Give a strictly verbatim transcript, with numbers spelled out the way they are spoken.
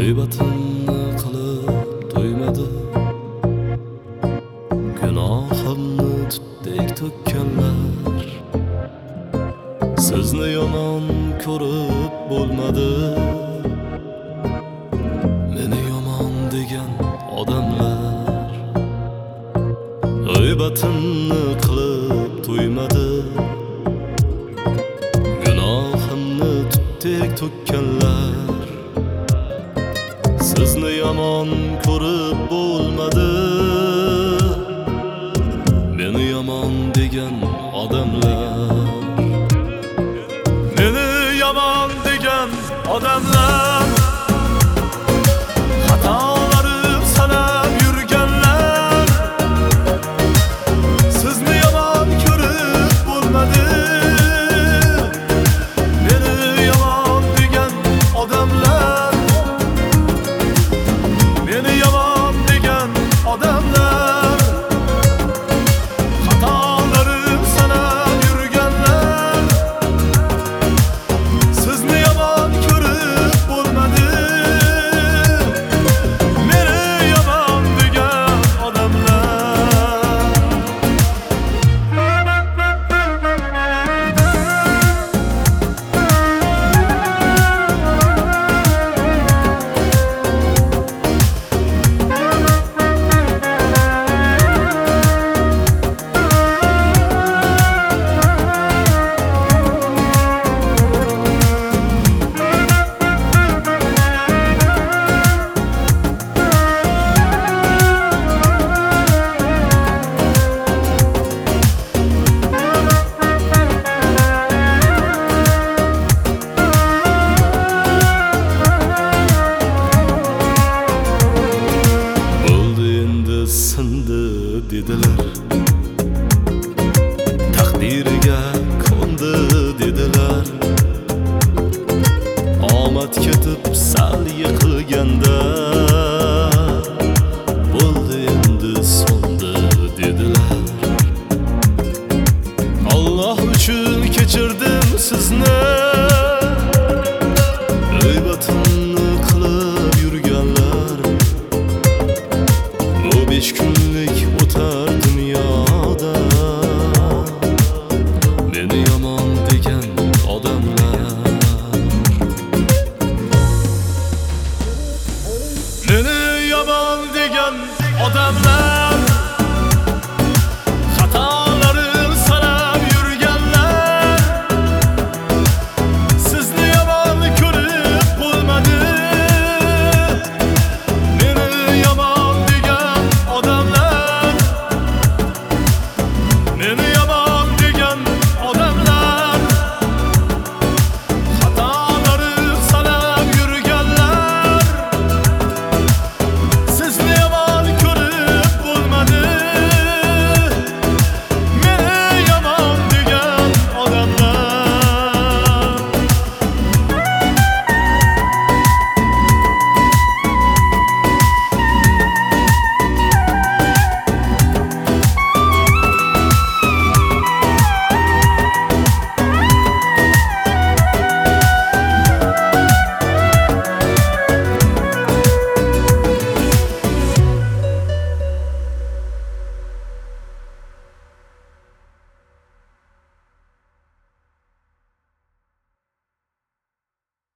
G'iybatimni qilib to'ymadi, gunohimni tutdek to'kkanlar. Sizni yomon ko'rib bo'lmadi, meni yomon degan odamlar. G'iybatimni qilib to'ymadi, gunohimni tutdek to'kkanlar. Sizni yomon ko'rib bo'lmadi, meni yomon degan odamlar. Meni yomon degan odamlar, xatolarim sanab yurganlar. Sizni yomon ko'rib bo'lmadi, meni yomon degan odamlar. Meni yomon degan odamlar, xatolarim sanab yurganlar. Sizni yomon ko'rib bo'lmadi, meni yomon degan odamlar. Sindi dedilar, taqdiriga ko'ndi dedilar. Omad ketib sal yiqilganda, bo'ldi endi so'ndi dedilar. Alloh uchun kechirdim sizni,